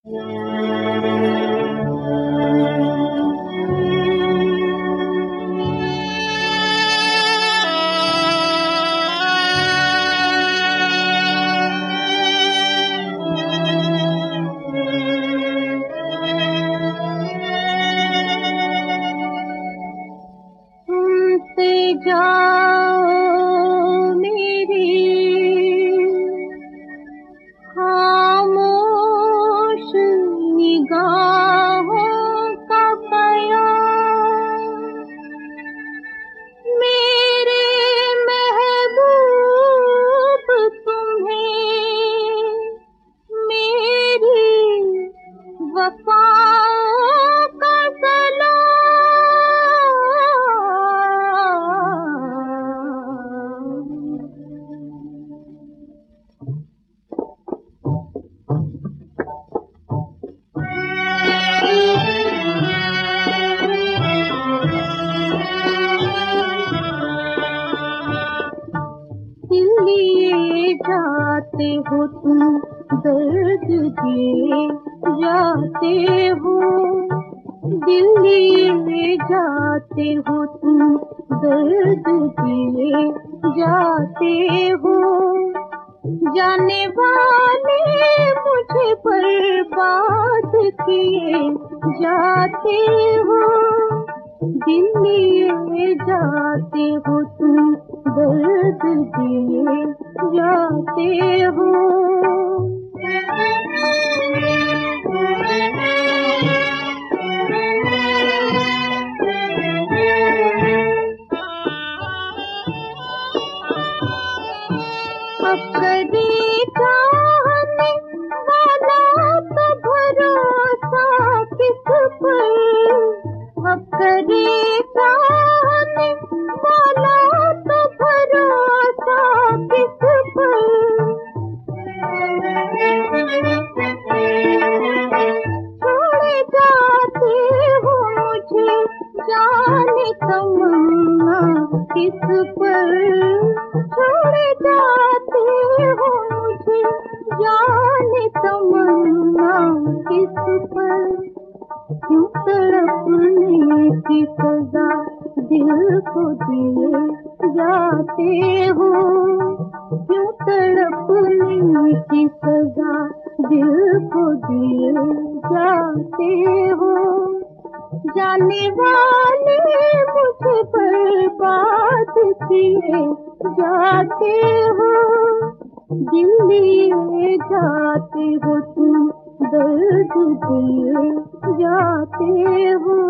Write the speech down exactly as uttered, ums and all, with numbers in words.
जाओ मेरी खामोश निगाहों का बयान मेरे महबूब तुम्हें मेरी वफाओं का लिए जाते हो तुम दर्द दिए जाते हो दिल लिए जाते हो तुम दर्द दिए जाते हो जाने वाले मुझे बर्बाद किए जाते हो दिल लिए जाते हो तुम दर्द दिए जाते हो अब कभी चाहने वाला तो भरोसा किस पर अब कभी चाहने वाला तो भरोसा किस पर छोड़े जाते हो मुझे जाने तमन्ना किस पर छोड़े जाते हो मुझे जाने तमन्ना किस पर क्यों तड़पने की सजा दिल को दिए जाते हो क्यों तड़पने की सजा दिल को दिए जाते हो जाने वाले मुझे बर्बाद किए जाते हो दिल लिए जाते हो तुम दर्द दिए जाते हो